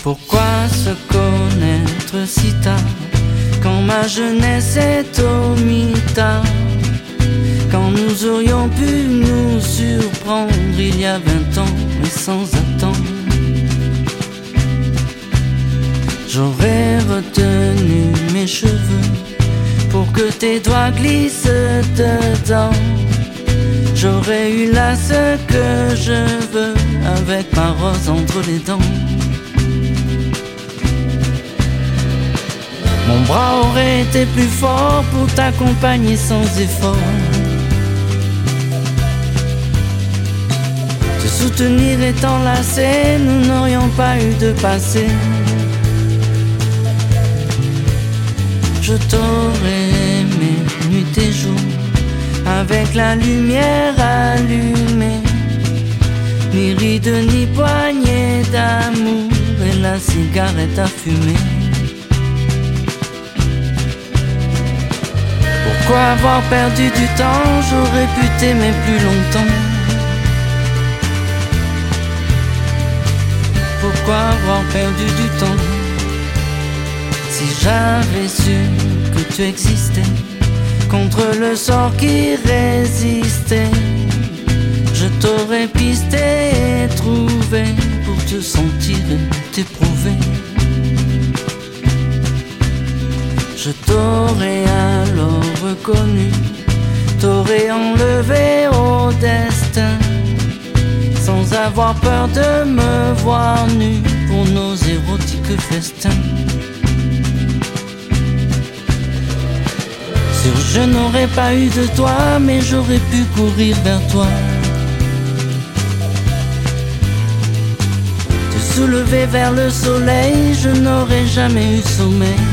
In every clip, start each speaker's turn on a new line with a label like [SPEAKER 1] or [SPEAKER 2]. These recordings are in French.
[SPEAKER 1] Pourquoi se connaître si tard, quand ma jeunesse est au mitard, quand nous aurions pu nous surprendre il y a 20 ans et sans attendre. J'aurais retenu mes cheveux pour que tes doigts glissent dedans. J'aurais eu là ce que je veux avec ma rose entre les dents. Mon bras aurait été plus fort pour t'accompagner sans effort, te soutenir et t'enlacer, nous n'aurions pas eu de passé. Je t'aurais aimé nuit et jour, avec la lumière allumée, ni rides ni poignée d'amour, et la cigarette à fumer. Pourquoi avoir perdu du temps? J'aurais pu t'aimer plus longtemps. Pourquoi avoir perdu du temps? Si j'avais su que tu existais, contre le sort qui résistait, je t'aurais pisté et trouvé pour te sentir et t'éprouver. Je t'aurais alors reconnu, t'aurais enlevé au destin, sans avoir peur de me voir nu pour nos érotiques festins. Sûr, je n'aurais pas eu de toi, mais j'aurais pu courir vers toi, te soulever vers le soleil, je n'aurais jamais eu sommeil.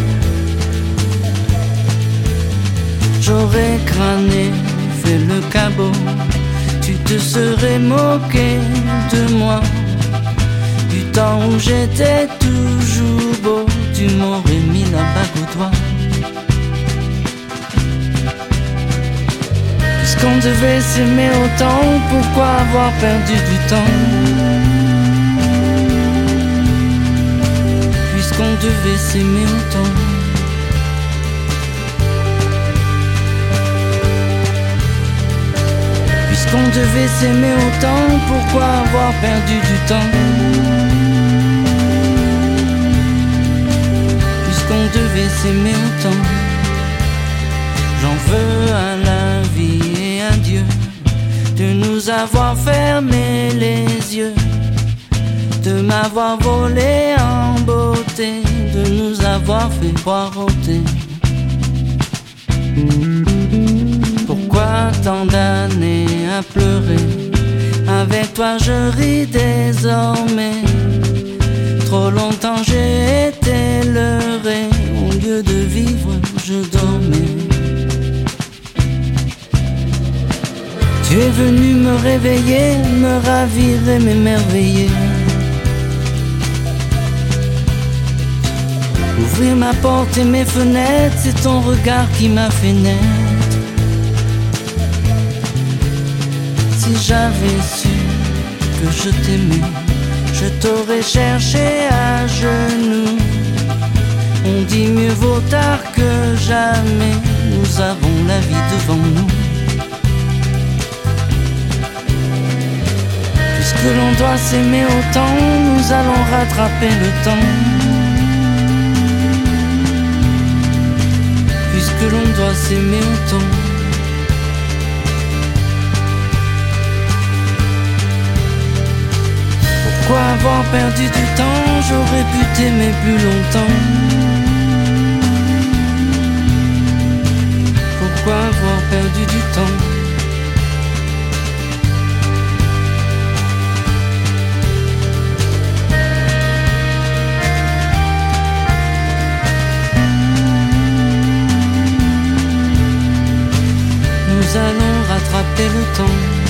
[SPEAKER 1] J'aurais crâné, fait le cabot, tu te serais moqué de moi, du temps où j'étais toujours beau, tu m'aurais mis la bague au doigt. Puisqu'on devait s'aimer autant, pourquoi avoir perdu du temps? Puisqu'on devait s'aimer autant, puisqu'on devait s'aimer autant, pourquoi avoir perdu du temps? Puisqu'on devait s'aimer autant, j'en veux à la vie et à Dieu de nous avoir fermé les yeux, de m'avoir volé en beauté, de nous avoir fait poireauter. Pourquoi tant d'années à pleurer? Avec toi je ris désormais. Trop longtemps j'ai été leurré, au lieu de vivre je dormais. Tu es venu me réveiller, me ravir et m'émerveiller, ouvrir ma porte et mes fenêtres, c'est ton regard qui m'a fait naître. Si j'avais su que je t'aimais, je t'aurais cherché à genoux. On dit mieux vaut tard que jamais, nous avons la vie devant nous. Puisque l'on doit s'aimer autant, nous allons rattraper le temps. Puisque l'on doit s'aimer autant, pourquoi avoir perdu du temps? J'aurais pu t'aimer plus longtemps. Pourquoi avoir perdu du temps? Nous allons rattraper le temps.